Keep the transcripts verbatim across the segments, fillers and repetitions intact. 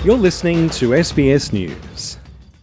You're listening to S B S News.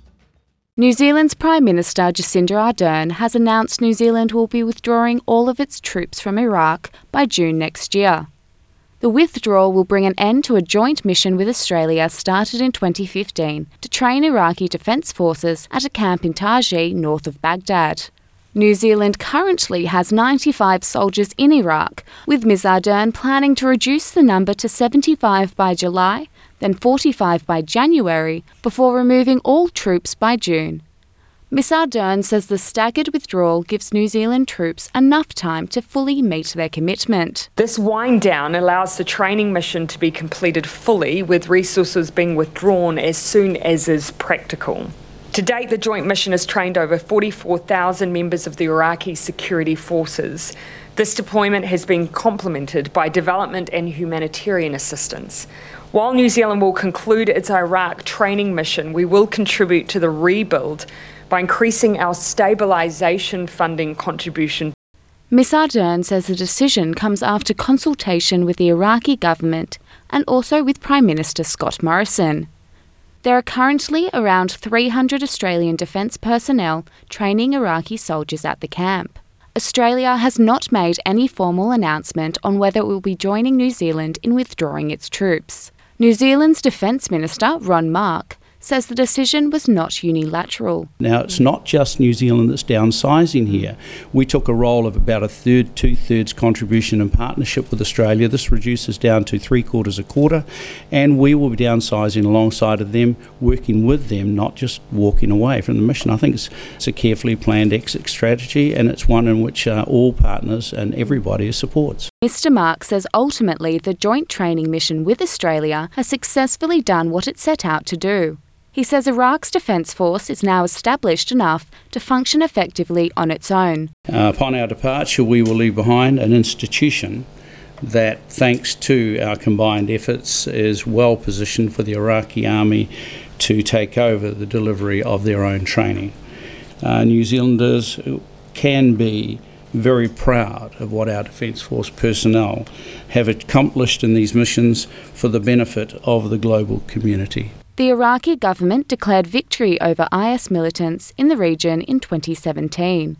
New Zealand's Prime Minister Jacinda Ardern has announced New Zealand will be withdrawing all of its troops from Iraq by June next year. The withdrawal will bring an end to a joint mission with Australia started in twenty fifteen to train Iraqi Defence Forces at a camp in Taji, north of Baghdad. New Zealand currently has ninety-five soldiers in Iraq, with Miz Ardern planning to reduce the number to seventy-five by July, then forty-five by January, before removing all troops by June. Miz Ardern says the staggered withdrawal gives New Zealand troops enough time to fully meet their commitment. This wind down allows the training mission to be completed fully, with resources being withdrawn as soon as is practical. To date, the joint mission has trained over forty-four thousand members of the Iraqi security forces. This deployment has been complemented by development and humanitarian assistance. While New Zealand will conclude its Iraq training mission, we will contribute to the rebuild by increasing our stabilisation funding contribution. Miz Ardern says the decision comes after consultation with the Iraqi government and also with Prime Minister Scott Morrison. There are currently around three hundred Australian defence personnel training Iraqi soldiers at the camp. Australia has not made any formal announcement on whether it will be joining New Zealand in withdrawing its troops. New Zealand's Defence Minister, Ron Mark, says the decision was not unilateral. Now, it's not just New Zealand that's downsizing here. We took a role of about a third, two-thirds contribution in partnership with Australia. This reduces down to three-quarters a quarter, and we will be downsizing alongside of them, working with them, not just walking away from the mission. I think it's, it's a carefully planned exit strategy, and it's one in which uh, all partners and everybody supports. Mister Mark says ultimately the joint training mission with Australia has successfully done what it set out to do. He says Iraq's Defence Force is now established enough to function effectively on its own. Uh, upon our departure, we will leave behind an institution that, thanks to our combined efforts, is well positioned for the Iraqi army to take over the delivery of their own training. Uh, New Zealanders can be very proud of what our Defence Force personnel have accomplished in these missions for the benefit of the global community. The Iraqi government declared victory over I S militants in the region in twenty seventeen.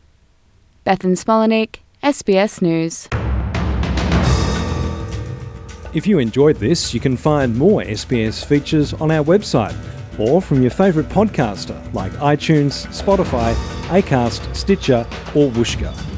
Bethan Smolenic, S B S News. If you enjoyed this, you can find more S B S features on our website or from your favourite podcaster like iTunes, Spotify, Acast, Stitcher or Whooshkaa.